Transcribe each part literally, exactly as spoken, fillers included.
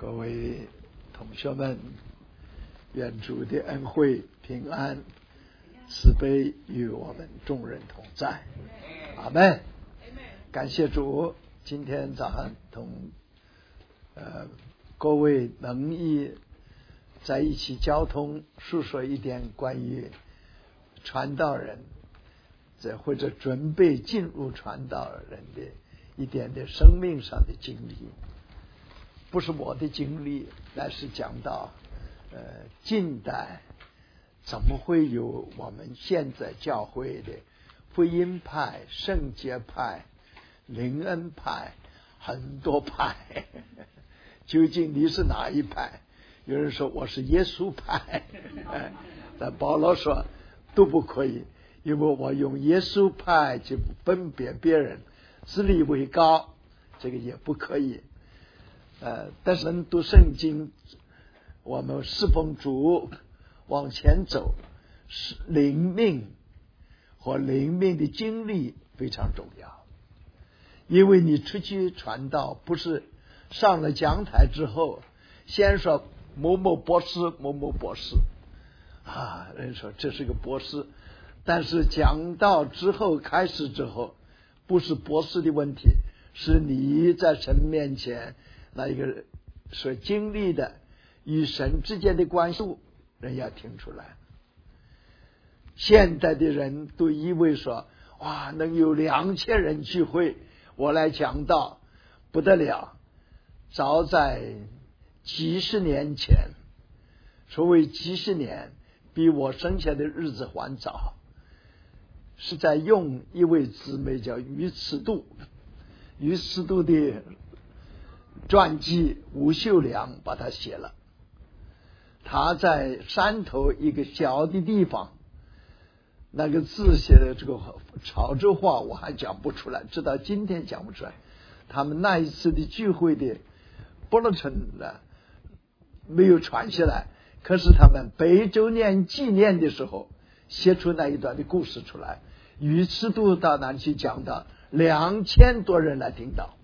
各位同学们，愿主的恩惠、平安、慈悲与我们众人同在。阿们。感谢主，今天早上同呃各位能意在一起交通，述说一点关于传道人，这或者准备进入传道人的一点的生命上的经历。不是我的经历，乃是讲到呃近代怎么会有我们现在教会的福音派、圣洁派、灵恩派，很多派，究竟你是哪一派？有人说我是耶稣派，但保罗说都不可以，因为我用耶稣派去分别别人，自立为高，这个也不可以。呃，但是读圣经，我们侍奉主往前走，是灵命和灵命的经历非常重要。因为你出去传道，不是上了讲台之后先说某某博士某某博士啊，人说这是个博士，但是讲道之后开始之后，不是博士的问题，是你在神面前那一个所经历的与神之间的关系，人要听出来。现代的人都以为说，哇，能有两千人聚会，我来讲道不得了。早在几十年前，所谓几十年，比我生下的日子还早，是在用一位姊妹叫于慈度，于慈度的传记吴秀良把它写了。他在山头一个小的地方，那个字写的这个潮州话我还讲不出来，直到今天讲不出来。他们那一次的聚会的bulletin呢没有传下来，可是他们百周年纪念的时候写出那一段的故事出来。于次度到那里去讲到两千多人来听到。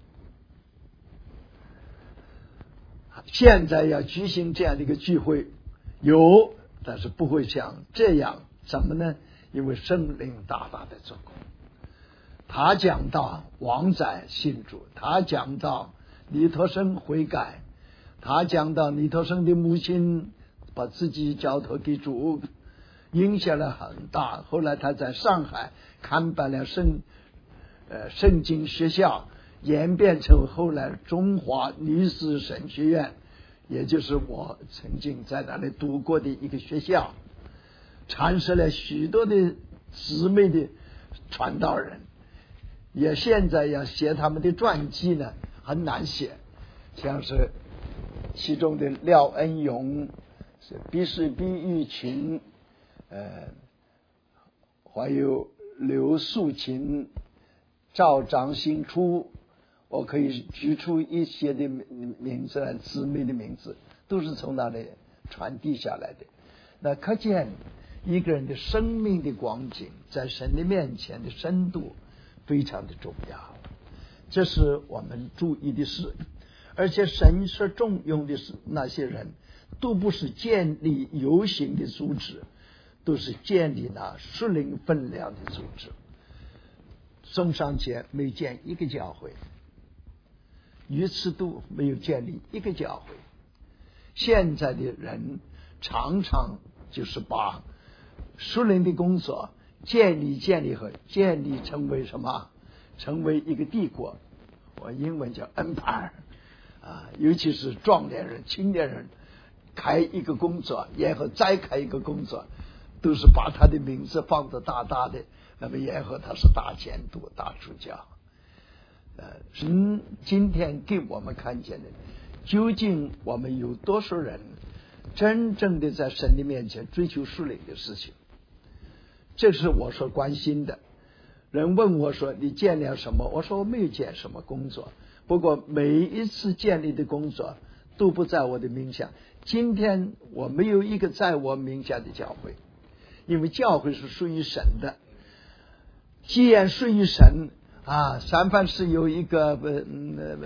现在要举行这样的一个聚会，有，但是不会像这样。怎么呢？因为圣灵大大的做工。他讲到王载信主，他讲到尼托生悔改，他讲到尼托生的母亲把自己交托给主，影响了很大。后来他在上海开办了圣呃圣经学校，演变成后来中华女子神学院，也就是我曾经在那里读过的一个学校，产生了许多的姊妹的传道人。也现在要写他们的传记呢，很难写，像是其中的廖恩勇、是毕氏毕玉群，呃，还有刘素琴、赵张新初，我可以举出一些的名字来，姊妹的名字都是从那里传递下来的。那可见一个人的生命的光景在神的面前的深度非常的重要，这是我们注意的事。而且神所重用的是那些人，都不是建立有形的组织，都是建立那属灵分量的组织。宋尚节没建一个教会，于次度没有建立一个教会。现在的人常常就是把属灵的工作建立建立和建立成为什么？成为一个帝国，我英文叫 empire 啊，尤其是壮年人、青年人开一个工作，然后再开一个工作，都是把他的名字放得大大的，那么然后他是大监督、大主教。呃，神今天给我们看见的，究竟我们有多少人真正的在神的面前追求属灵的事情？这是我所关心的。人问我说你建了什么，我说我没有建什么工作，不过每一次建立的工作都不在我的名下。今天我没有一个在我名下的教会，因为教会是属于神的。既然属于神啊，三藩市有一个呃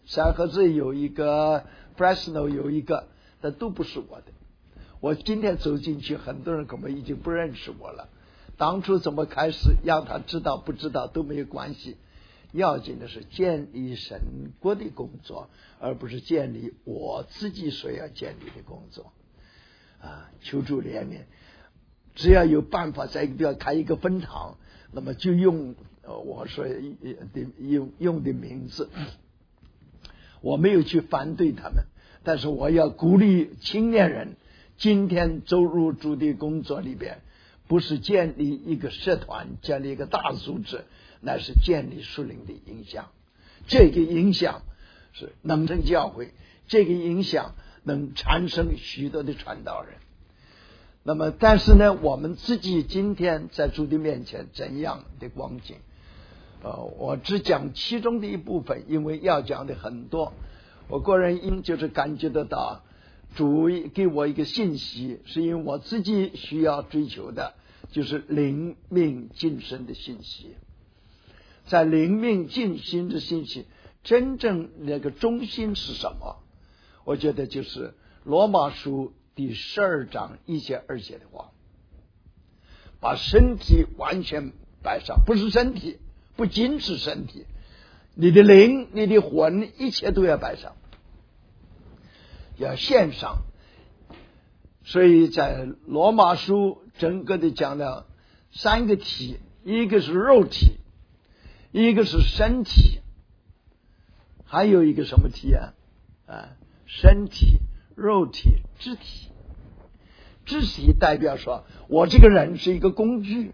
三河子有一个 Fresno 有一个，但都不是我的。我今天走进去，很多人根本已经不认识我了。当初怎么开始，让他知道不知道都没有关系，要紧的是建立神国的工作，而不是建立我自己所要建立的工作啊！求主怜悯，只要有办法在一个地方开一个分堂，那么就用呃我说的用用的名字，我没有去反对他们，但是我要鼓励青年人今天走入主的工作里边，不是建立一个社团，建立一个大组织，乃是建立属灵的影响。这个影响是能成教会，这个影响能产生许多的传道人。那么但是呢，我们自己今天在主的面前怎样的光景，呃，我只讲其中的一部分，因为要讲的很多。我个人因就是感觉得到主给我一个信息，是因为我自己需要追求的，就是灵命晋升的信息。在灵命晋升的信息，真正那个中心是什么？我觉得就是罗马书第十二章一节二节的话，把身体完全摆上，不是身体，不仅是身体，你的灵、你的魂，一切都要摆上，要献上。所以在罗马书整个的讲了三个体，一个是肉体，一个是身体，还有一个什么体啊？啊，身体、肉体、肢体。肢体代表说我这个人是一个工具，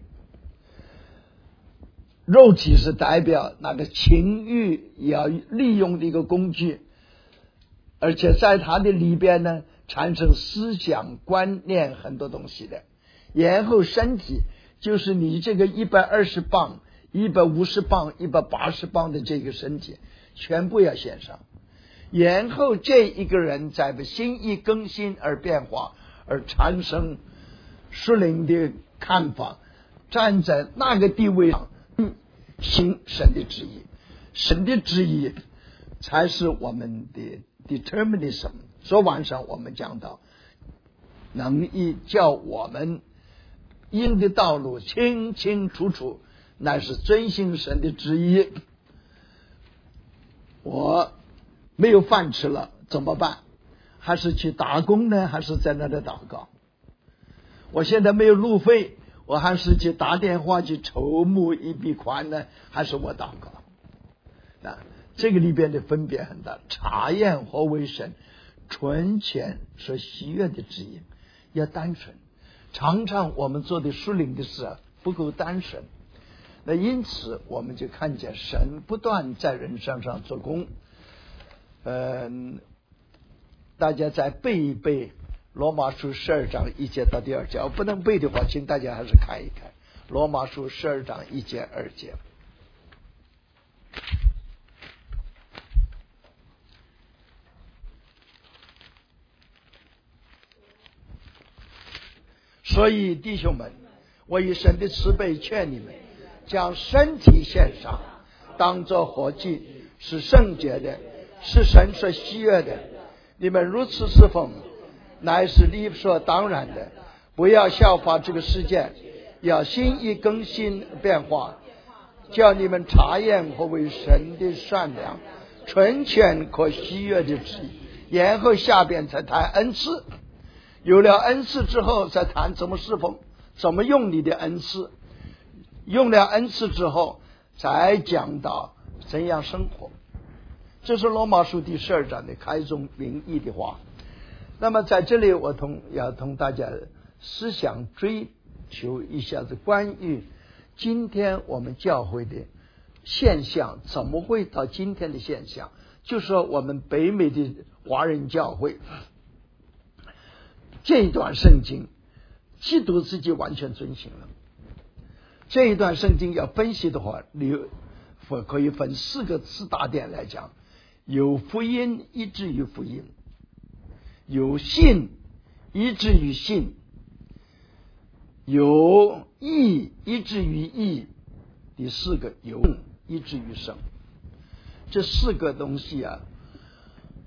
肉体是代表那个情欲要利用的一个工具，而且在它的里边呢，产生思想观念很多东西的。然后身体就是你这个一百二十磅、一百五十磅、一百八十磅的这个身体全部要献上。然后这一个人在心意更新而变化，而产生属灵的看法，站在那个地位上行神的旨意。神的旨意才是我们的 determinism。 昨晚上我们讲到，能以叫我们因的道路清清楚楚，乃是遵行神的旨意。我没有饭吃了怎么办？还是去打工呢，还是在那里祷告？我现在没有路费，我还是去打电话去筹募一笔款呢，还是我祷告？啊，这个里边的分别很大。查验何为神纯全所喜悦的旨意，要单纯。常常我们做的属灵的事不够单纯，那因此我们就看见神不断在人身上做工。嗯、呃，大家再背一背罗马书十二章一节到第二节，我不能背的话，请大家还是看一看罗马书十二章一节二节。所以弟兄们，我以神的慈悲劝你们，将身体献上，当作活祭，是圣洁的，是神所喜悦的。你们如此侍奉，乃是理所当然的。不要效法这个世界，要心意更新变化，叫你们查验何为神的善良、纯全可喜悦的旨意。然后下边才谈恩赐，有了恩赐之后再谈怎么侍奉，怎么用你的恩赐。用了恩赐之后才讲到怎样生活。这是罗马书第十二章的开宗明义的话。那么在这里我同要同大家思想追求一下子关于今天我们教会的现象，怎么会到今天的现象，就说我们北美的华人教会这一段圣经基督自己完全遵行了。这一段圣经要分析的话，你可以分四个四大点来讲。有福音以至于福音，有信以至于信，有义以至于义，第四个有以至于圣。这四个东西啊，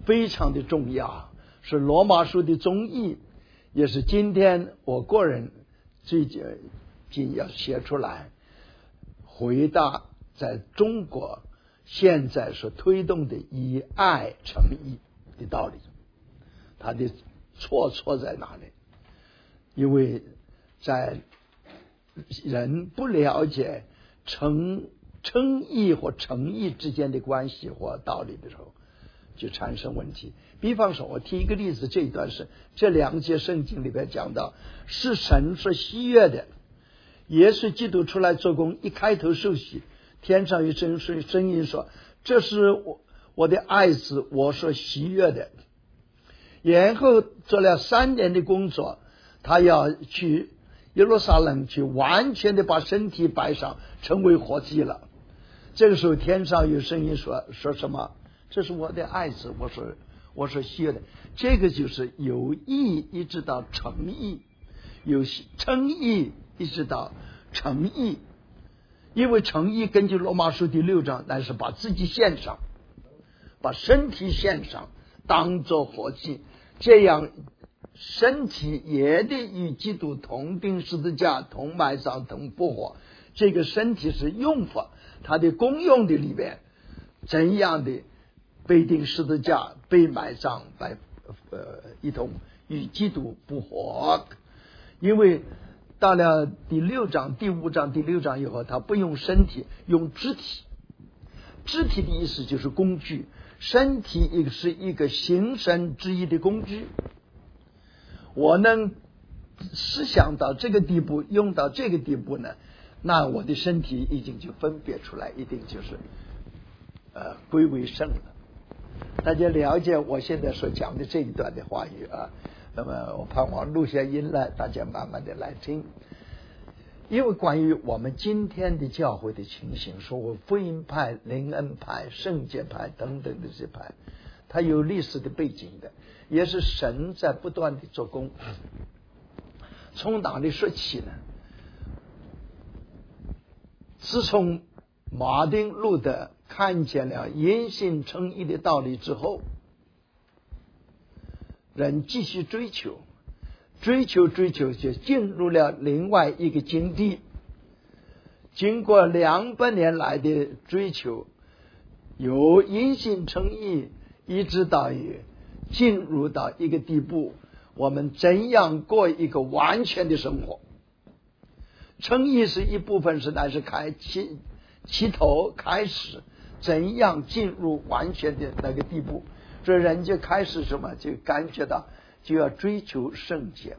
非常的重要，是罗马书的宗义，也是今天我个人最近要写出来，回答在中国现在所推动的以爱成义的道理，它的错错在哪里？因为在人不了解诚诚意或诚意之间的关系或道理的时候，就产生问题。比方说，我提一个例子，这一段是这两节圣经里边讲到，是神所喜悦的。耶稣基督出来做工，一开头受洗，天上有声声音说：“这是我我的爱子，我所喜悦的。”然后做了三年的工作，他要去耶路撒冷去完全的把身体摆上，成为活祭了。这个时候天上有声音说说什么？这是我的爱子，我所我所喜悦的。这个就是有义一直到诚意，有诚意一直到诚意。因为诚意根据罗马书第六章，乃是把自己献上，把身体献上，当作活祭，这样身体也得与基督同钉十字架，同埋葬，同复活。这个身体是用法，它的功用的里边，怎样的被钉十字架，被埋葬，来呃一同与基督复活。因为到了第六章、第五章、第六章以后，他不用身体，用肢体。肢体的意思就是工具，身体也是一个行神之意的工具。我能思想到这个地步，用到这个地步呢，那我的身体已经就分别出来，一定就是呃归为圣了。大家了解我现在所讲的这一段的话语啊，那么我盼望录下音来，大家慢慢的来听。因为关于我们今天的教会的情形，说我福音派、灵恩派、圣洁派等等的这些派，它有历史的背景的，也是神在不断的做工。从哪里说起呢？自从马丁路德看见了因信称义的道理之后，人继续追求追求追求，就进入了另外一个境地。经过两百年来的追求，由因信称义一直到于进入到一个地步，我们怎样过一个完全的生活。称义是一部分，是乃是开起起头开始，怎样进入完全的那个地步，所以人就开始什么，就感觉到就要追求圣洁。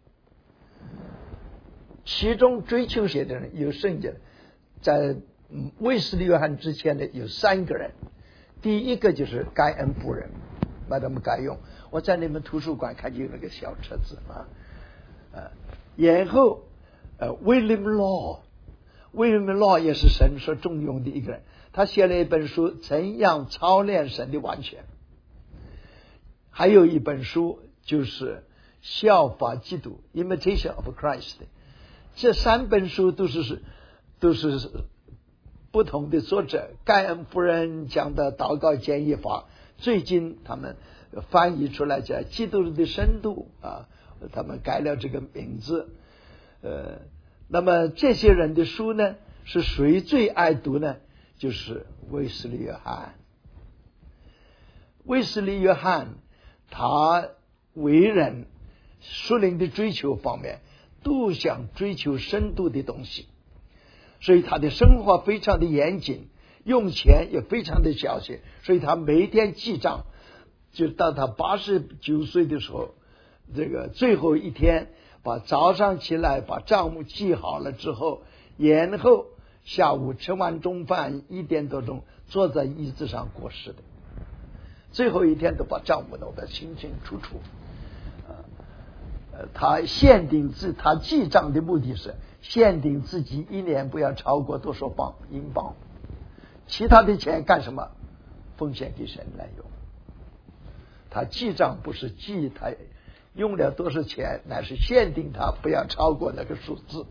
其中追求谁的人有圣洁的，在卫斯理约翰之前的有三个人。第一个就是盖恩夫人，把他们盖用，我在你们图书馆看见那个小册子啊，呃，然后呃，William Law，William Law 也是神所重用的一个人，他写了一本书《怎样操练神的完全》，还有一本书就是效法基督 Imitation of Christ。 这三本书都是都是不同的作者。盖恩夫人讲的祷告建议法，最近他们翻译出来叫基督的深度啊，他们改了这个名字。呃，那么这些人的书呢，是谁最爱读呢？就是卫斯理约翰。卫斯理约翰他为人属灵的追求方面都想追求深度的东西，所以他的生活非常的严谨，用钱也非常的小心，所以他每天记账，就到他八十九岁的时候，这个最后一天把早上起来把账目记好了之后，然后下午吃完中饭一点多钟坐在椅子上过世的，最后一天都把账目弄得清清楚楚。呃，他限定自他记账的目的是限定自己一年不要超过多少磅英镑，其他的钱干什么？奉献给神来用。他记账不是记他用了多少钱，乃是限定他不要超过那个数字。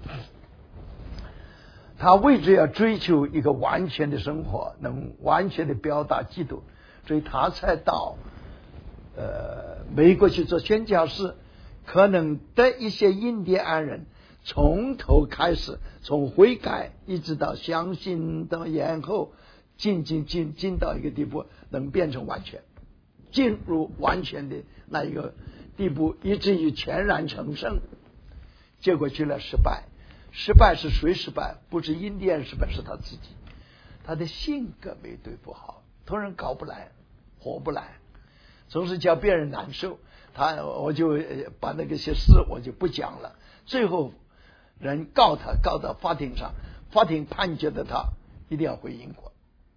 他为着要追求一个完全的生活，能完全的表达基督，所以他才到呃美国去做宣教士，可能的一些印第安人从头开始，从悔改一直到相信到然后进进进进到一个地步，能变成完全，进入完全的那一个地步，以至于全然成圣。结果去了失败，失败是谁失败？不是印第安失败，是他自己，他的性格没对付好，同人搞不来，活不来，总是叫别人难受。他我就把那个些事我就不讲了。最后人告他，告到法庭上，法庭判决的他一定要回英国。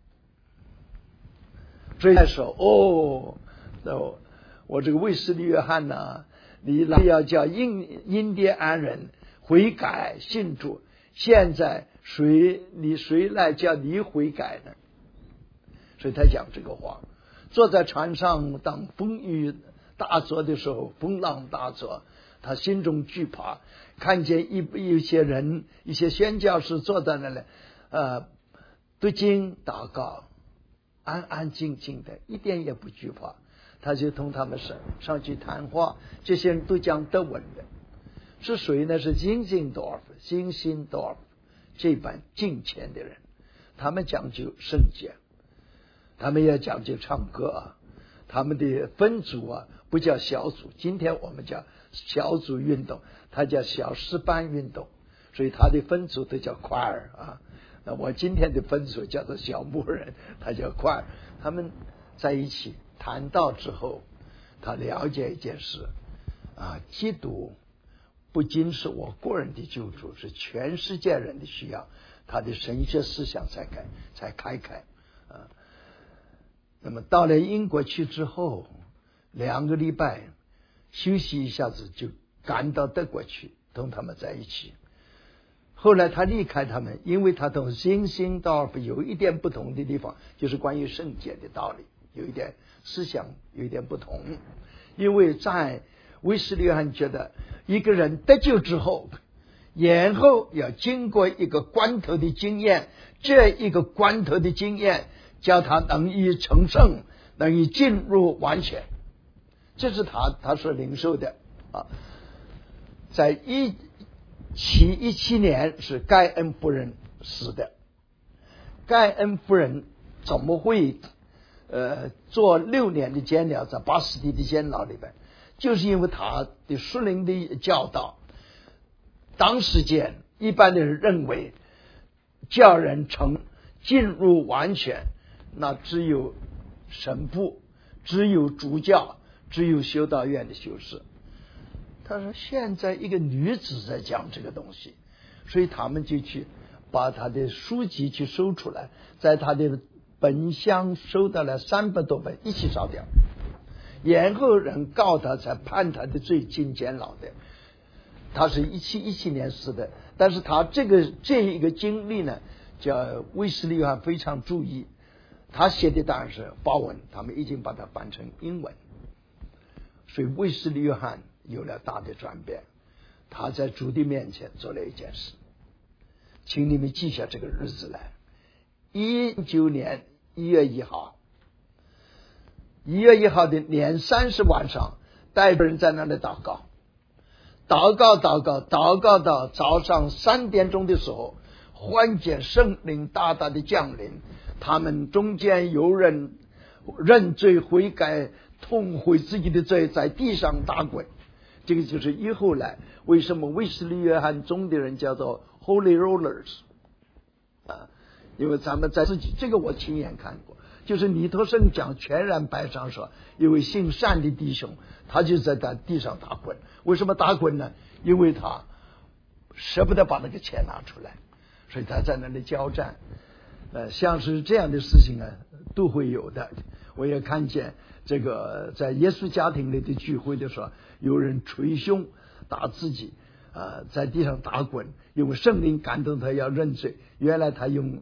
所以说哦，我我这个卫斯理约翰呢，你要叫印印第安人悔改信主，现在谁你谁来叫你悔改呢？所以他讲这个话。坐在船上，当风雨大作的时候，风浪大作，他心中惧怕，看见一一些人，一些宣教士坐在那里，呃，读经祷告，安安静静的，一点也不惧怕。他就同他们上上去谈话，这些人都讲德文的。是谁呢？是金星多尔夫、金星多尔夫这般敬虔的人，他们讲究圣洁，他们也讲究唱歌啊。他们的分组啊，不叫小组，今天我们叫小组运动，他叫小诗班运动，所以他的分组都叫快儿啊。那我今天的分组叫做小牧人，他叫快儿。他们在一起谈到之后，他了解一件事啊，基督不仅是我个人的救主，是全世界人的需要，他的神学思想才开才开开啊。那么到了英国去之后，两个礼拜休息一下子，就赶到德国去同他们在一起。后来他离开他们，因为他同新兴道尔夫有一点不同的地方，就是关于圣洁的道理有一点思想有一点不同。因为在卫斯理约翰觉得一个人得救之后，然后要经过一个关头的经验，这一个关头的经验叫他能以成圣，能以进入完全，这是他他所领受的啊。在一七一七年是盖恩夫人死的。盖恩夫人怎么会呃做六年的监牢，在巴士底的监牢里边，就是因为他的属灵的教导。当时间一般的人认为叫人成进入完全，那只有神父，只有主教，只有修道院的修士。他说现在一个女子在讲这个东西，所以他们就去把他的书籍去收出来，在他的本乡收到了三百多本，一起烧掉，然后人告他，才判他的罪，进监牢的。他是一七一七年死的，但是他这个这一个经历呢，叫卫斯理约翰非常注意，他写的当然是法文，他们已经把它翻成英文，所以卫斯理约翰有了大的转变。他在主的面前做了一件事，请你们记下这个日子来。一九年一月一号，一月一号的年三十晚上，带着人在那里祷告，祷告祷告祷告到早上三点钟的时候，忽见圣灵大大的降临，他们中间有人认罪悔改，痛悔自己的罪，在地上打滚。这个就是以后来为什么卫斯理约翰宗的人叫做 Holy Rollers 啊，因为咱们在自己这个我亲眼看过，就是尼托生讲全然白上说，一位姓单的弟兄，他就在在地上打滚。为什么打滚呢？因为他舍不得把那个钱拿出来，所以他在那里交战。呃，像是这样的事情啊，都会有的。我也看见这个在耶稣家庭里的聚会的时候，有人捶胸打自己啊、呃，在地上打滚，因为圣灵感动他要认罪。原来他用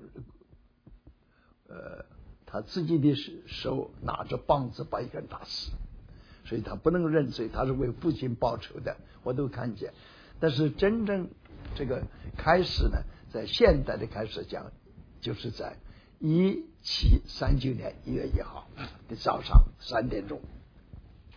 呃他自己的手拿着棒子把一个人打死，所以他不能认罪，他是为父亲报仇的，我都看见。但是真正这个开始呢，在现代的开始讲，就是在一七三九年一月一号的早上三点钟，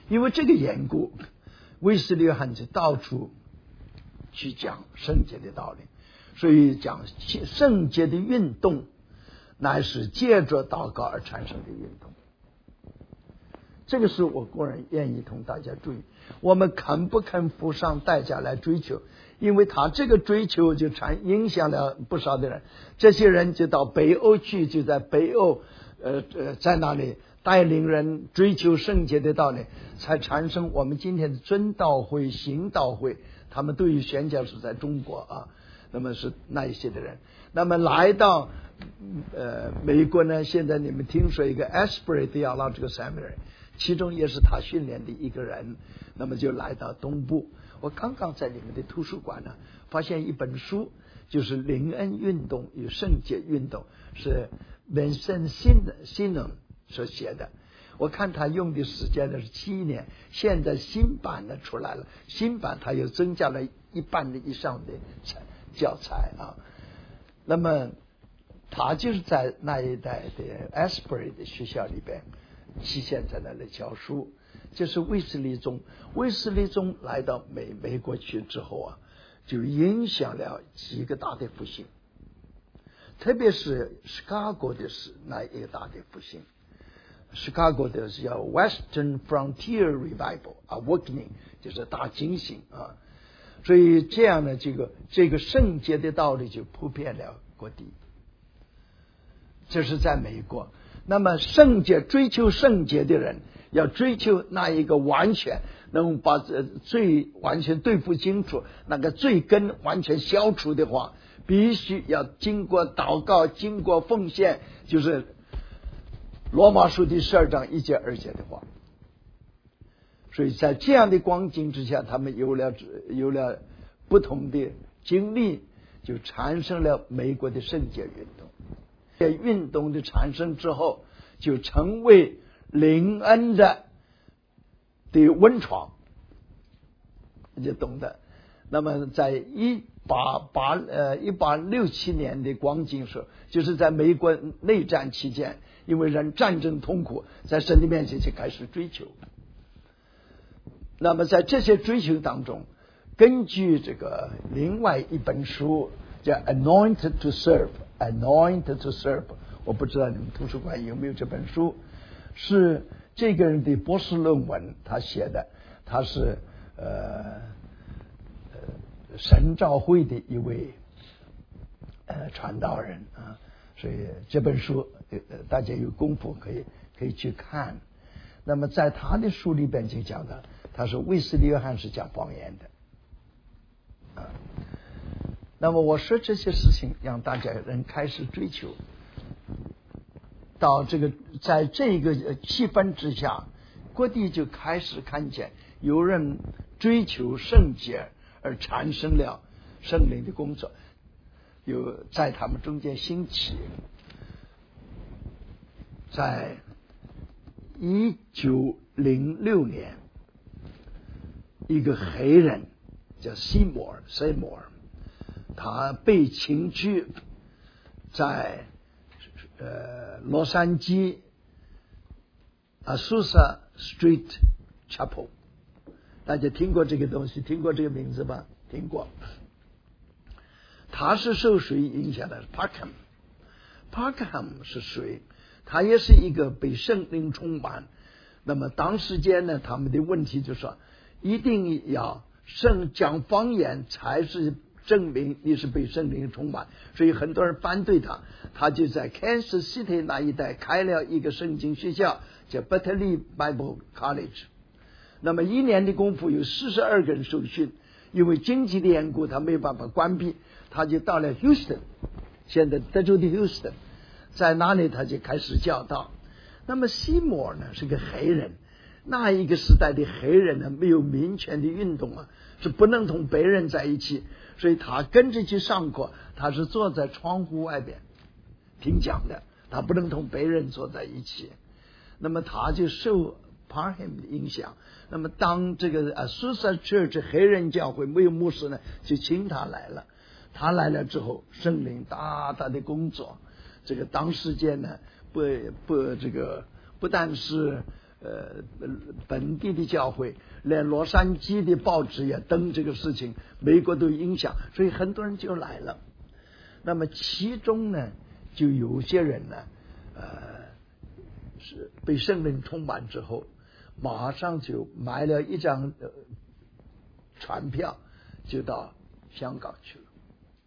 因为这个缘故，卫斯理约翰就到处去讲圣洁的道理，所以讲圣洁的运动乃是借着祷告而产生的运动。这个是我个人愿意同大家注意，我们肯不肯付上代价来追求，因为他这个追求就产影响了不少的人，这些人就到北欧去，就在北欧呃呃在那里带领人追求圣洁的道理，才产生我们今天的真道会、行道会，他们对于宣教是在中国啊，那么是那一些的人，那么来到呃美国呢，现在你们听说一个 Asbury Theological Seminary， 其中也是他训练的一个人，那么就来到东部。我刚刚在你们的图书馆呢发现一本书，就是灵恩运动与圣洁运动，是 Vincent Sinon 所写的。我看他用的时间呢是七年，现在新版的出来了，新版他又增加了一半的以上的教材啊。那么他就是在那一带的 Asbury 的学校里边，期限在那里教书。就是卫斯理宗，卫斯理宗来到美美国去之后啊，就影响了几个大的复兴，特别是 Chicago 的是那一个大的复兴。Chicago 的是叫 Western Frontier Revival Awakening， 就是大惊醒啊。所以这样呢，这个这个圣洁的道理就普遍了各地。这是在美国。那么圣洁，追求圣洁的人，要追求那一个完全能把罪完全对付清楚，那个罪根完全消除的话，必须要经过祷告，经过奉献，就是罗马书第十二章一节二节的话。所以在这样的光景之下，他们有了有了不同的经历，就产生了美国的圣洁运动。在运动的产生之后，就成为灵恩的的温床，你就懂得。那么在一八八呃一八六七年的光景时候，就是在美国内战期间，因为人战争痛苦，在神的面前就开始追求。那么在这些追求当中，根据这个另外一本书叫 Anointed to Serve Anointed to Serve， 我不知道你们图书馆有没有这本书，是这个人的博士论文，他写的，他是呃呃神召会的一位呃传道人啊，所以这本书呃大家有功夫可以可以去看。那么在他的书里边就讲的，他说卫斯理约翰是讲方言的啊。那么我说这些事情，让大家人开始追求，到这个在这个气氛之下，各地就开始看见有人追求圣洁，而产生了圣灵的工作，有在他们中间兴起。在一九零六年，一个黑人叫西摩尔，西摩尔，他被请去在呃洛杉矶 Azusa Street Chapel， 大家听过这个东西，听过这个名字吧？听过。他是受谁影响的？ Parkham Parkham 是谁？他也是一个被圣灵充满。那么当时间呢，他们的问题就是说，一定要圣讲方言才是证明你是被圣灵充满，所以很多人反对他。他就在 Kansas City 那一带开了一个圣经学校，叫 Berkeley Bible College。那么一年的功夫有四十二个人受训，因为经济的缘故，他没有办法关闭，他就到了 Houston， 现在德州的 Houston， 在那里他就开始教导。那么西摩尔呢是个黑人，那一个时代的黑人呢没有民权的运动啊，是不能同白人在一起，所以他跟着去上课，他是坐在窗户外边听讲的，他不能同白人坐在一起。那么他就受 Parham 的影响。那么当这个 Azusa Church 黑人教会没有牧师呢，就请他来了。他来了之后，圣灵大大的工作。这个当时间呢，不不这个不但是呃本地的教会，连洛杉矶的报纸也登这个事情，美国都影响，所以很多人就来了。那么其中呢，就有些人呢，呃，是被圣灵充满之后，马上就买了一张、呃、船票，就到香港去了。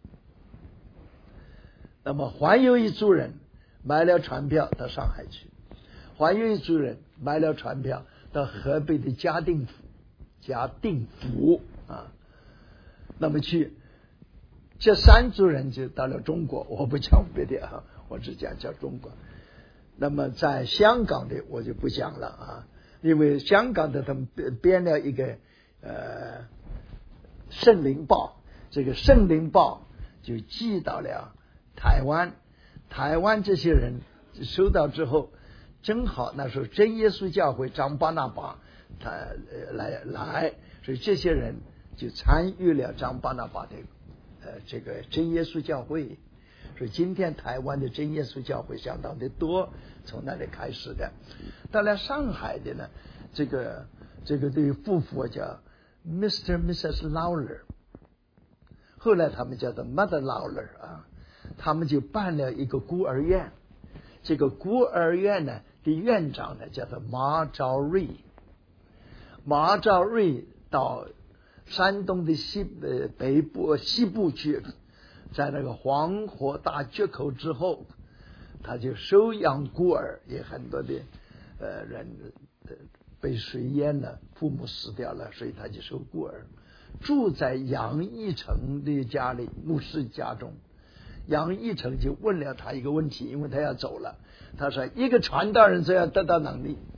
那么还有一组人买了船票到上海去，还有一组人买了船票到河北的嘉定府，嘉定府啊，那么去。这三组人就到了中国，我不讲别的啊，我只讲讲中国。那么在香港的我就不讲了啊，因为香港的他们编了一个呃圣灵报，这个圣灵报就寄到了台湾，台湾这些人收到之后，正好那时候真耶稣教会张巴拿巴他、呃、来来，所以这些人就参与了张巴拿巴的呃这个真耶稣教会。所以今天台湾的真耶稣教会相当的多，从那里开始的。到了上海的呢，这个这个对夫妇叫 Mister Missus Lawler， 后来他们叫做 Mother Lawler 啊，他们就办了一个孤儿院。这个孤儿院呢的院长呢叫做马兆瑞，马兆瑞到山东的西呃北部西部去。在那个黄河大决口之后，他就收养孤儿，也很多的呃人、呃、被水淹了，父母死掉了，所以他就收孤儿，住在杨义成的家里，牧师家中。杨义成就问了他一个问题，因为他要走了，他说一个传道人只要得到能力，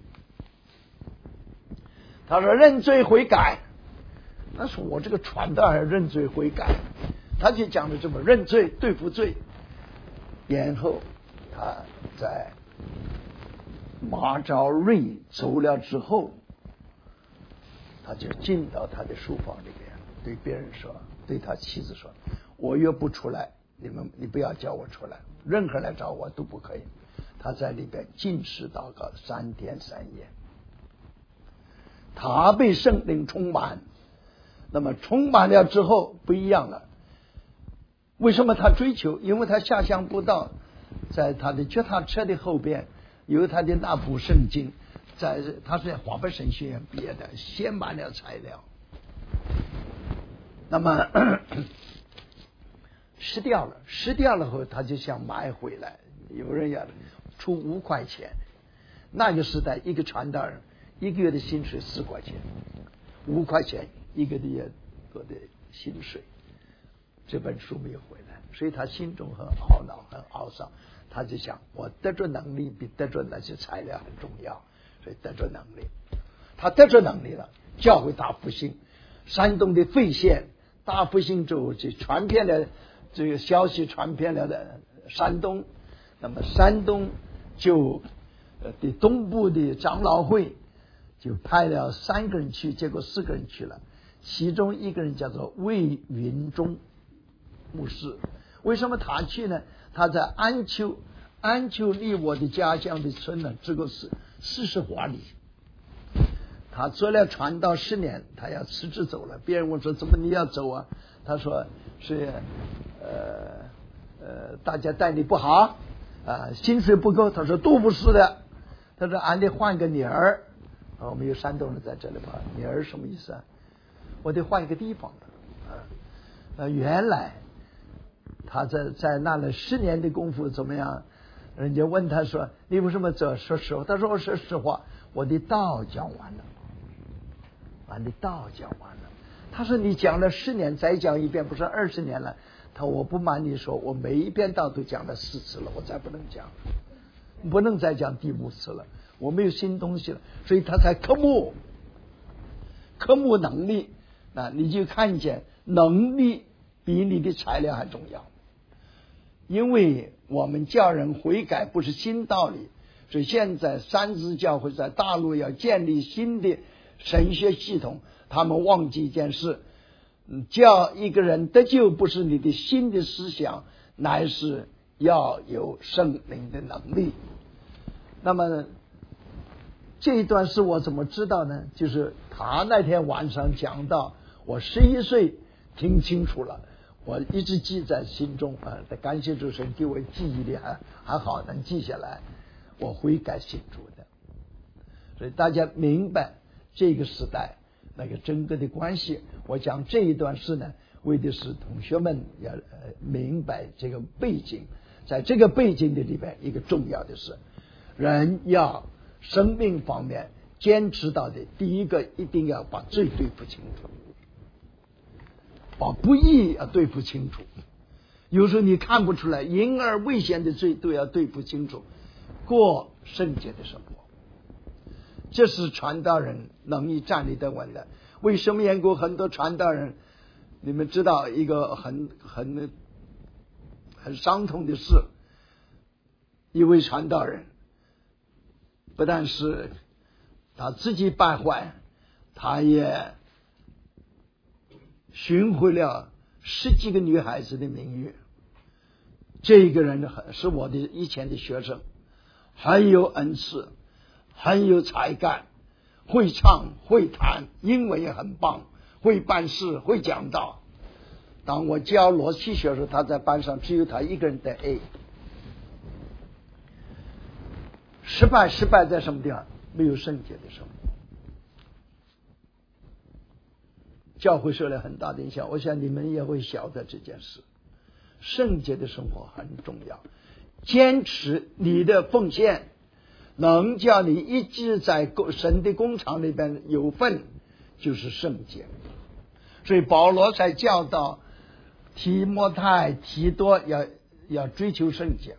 他说认罪悔改。他说我这个传道人认罪悔改，他就讲的这么认罪对付罪。然后他在马兆瑞走了之后，他就进到他的书房里面，对别人说，对他妻子说，我若不出来，你们你不要叫我出来，任何人来找我都不可以。他在里边禁食祷告三天三夜，他被圣灵充满。那么充满了之后不一样了，为什么他追求？因为他下乡布道，在他的脚踏车的后边有他的那部圣经，在他是在华北神学院毕业的，写满了材料。那么失掉了，失掉了后他就想买回来，有人要出五块钱。那个时代一个传道人一个月的薪水四块钱，五块钱一个月多的薪水，这本书没有回来，所以他心中很懊恼很懊丧。他就想，我得着能力比得着那些材料很重要，所以得着能力。他得着能力了，教会大复兴，山东的费县大复兴之后，就传遍了这个消息，传遍了的山东。那么山东就呃的东部的长老会就派了三个人去，结果四个人去了，其中一个人叫做魏云中牧师。为什么他去呢？他在安丘，安丘离我的家乡的村呢，这个是四十华里。他做了传道十年，他要辞职走了。别人问说怎么你要走啊？他说是呃呃大家待你不好啊，薪水不够。他说都不是的，他说俺得换个女儿。啊，我们有山东人在这里吧？女儿什么意思啊？我得换一个地方的啊。呃，原来他在在那了十年的功夫怎么样？人家问他说：“你为什么走？”说实话，他说：“我说实话，我的道讲完了，俺的道讲完了。”他说：“你讲了十年，再讲一遍，不是二十年了？”他说：“我不瞒你说，我每一遍道都讲了四次了，我再不能讲，不能再讲第五次了。我没有新东西了，所以他才科目，科目能力。那你就看见能力比你的材料还重要。因为我们叫人悔改不是新道理，所以现在三自教会在大陆要建立新的神学系统，他们忘记一件事，叫一个人得救不是你的新的思想，乃是要有圣灵的能力。那么这一段是我怎么知道呢？就是他那天晚上讲到，我十一岁听清楚了，我一直记在心中啊。感谢主神给我记忆力还还好，能记下来，我悔改信主的。所以大家明白这个时代那个整个的关系。我讲这一段事呢，为的是同学们要明白这个背景。在这个背景的里边，一个重要的是，人要生命方面坚持到的，第一个一定要把罪对付清楚，把不义要对付清楚。有时候你看不出来，因而危险的罪都要对付清楚，过圣洁的生活。这是传道人能以站立得稳的。为什么缘故？很多传道人，你们知道一个很很很伤痛的事，一位传道人不但是他自己败坏，他也寻回了十几个女孩子的名誉。这个人是我的以前的学生，很有恩赐，很有才干，会唱会弹，英文也很棒，会办事，会讲道。当我教罗西学的时候，他在班上只有他一个人得 A。 失败失败在什么地方？没有圣洁的生活。教会受了很大的影响，我想你们也会晓得这件事。圣洁的生活很重要，坚持你的奉献，能叫你一直在神的工厂里边有份，就是圣洁。所以保罗才教导提摩太、提多要要追求圣洁，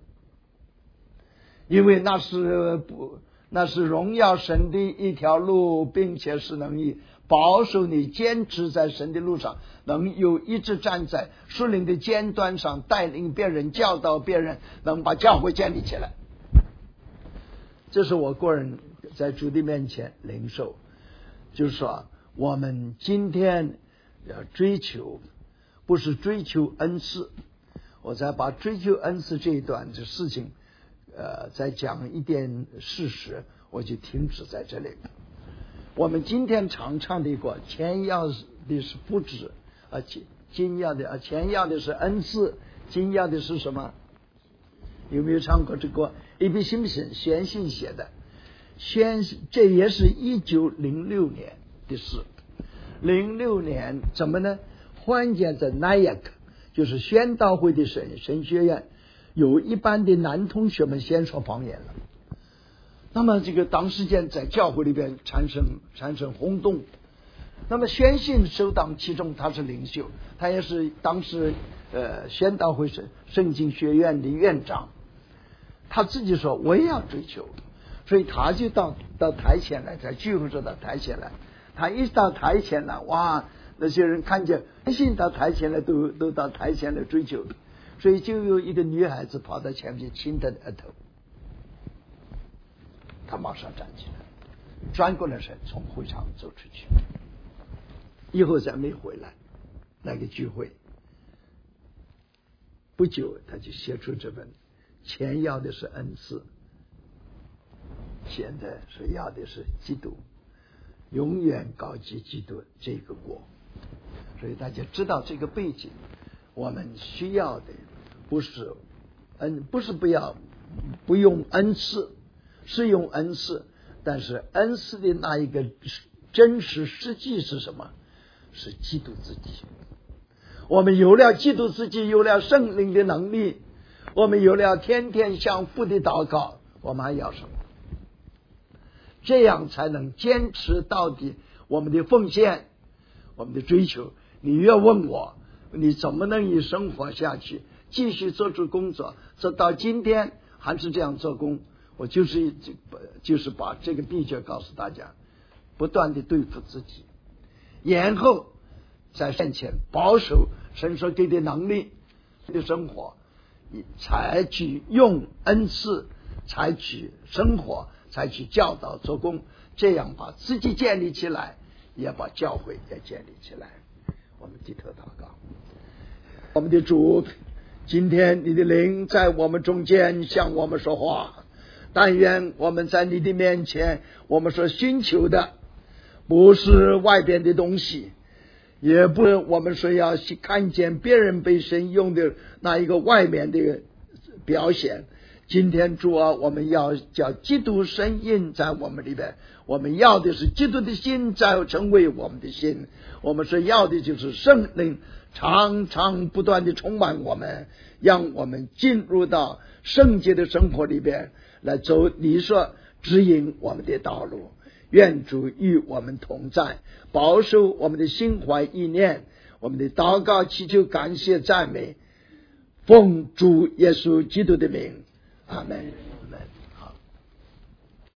因为那是不那是荣耀神的一条路，并且是能以保守你坚持在神的路上，能有一直站在属灵的尖端上，带领别人，教导别人，能把教会建立起来。这是我个人在主的面前领受，就是说我们今天要追求，不是追求恩赐。我再把追求恩赐这一段的事情呃，再讲一点事实，我就停止在这里。我们今天常唱的一个前要的是福祉，啊，今要的啊，前要的是恩赐，今要的是什么？有没有唱过这个？A B 信不信？宣信写的，宣这也是一九零六年的事。零六年怎么呢？换见在 N I A C， 就是宣道会的神神学院，有一班的男同学们先说方言了。那么这个当时间在教会里边产生产生轰动。那么宣信首当其冲，他是领袖，他也是当时呃宣道会圣圣经学院的院长。他自己说我也要追求，所以他就到到台前来，在聚会时到台前来。他一到台前来，哇，那些人看见宣信到台前来，都都到台前来追求。所以就有一个女孩子跑到前面亲他的额头，他马上站起来，转过来身从会场走出去，以后再没回来。那个聚会不久，他就写出这本前要的是恩赐，现在所要的是基督，永远高举基督这个国。所以大家知道这个背景，我们需要的不是恩，不是不要不用恩赐，是用恩赐，但是恩赐的那一个真实实际是什么？是基督自己。我们有了基督自己，有了圣灵的能力，我们有了天天向父的祷告，我们还要什么？这样才能坚持到底我们的奉献，我们的追求。你越问我，你怎么能以生活下去，继续做出工作，做到今天还是这样做工？我就是就是把这个秘诀告诉大家，不断的对付自己，然后在面前保守神所给的能力的生活，采取用恩赐，采取生活，采取教导做工，这样把自己建立起来，也把教会也建立起来。我们低头祷告。我们的主，今天你的灵在我们中间向我们说话， 但愿我们在你的面前，我们所寻求的不是外边的东西，也不是我们说要去看见别人被神用的那一个外面的表现。今天主啊，我们要叫基督生印在我们里边，我们要的是基督的心在成为我们的心，我们所要的就是圣灵常常不断的充满我们，让我们进入到圣洁的生活里边来走你所指引我们的道路。愿主与我们同在，保守我们的心怀意念，我们的祷告祈求感谢赞美，奉主耶稣基督的名，阿们。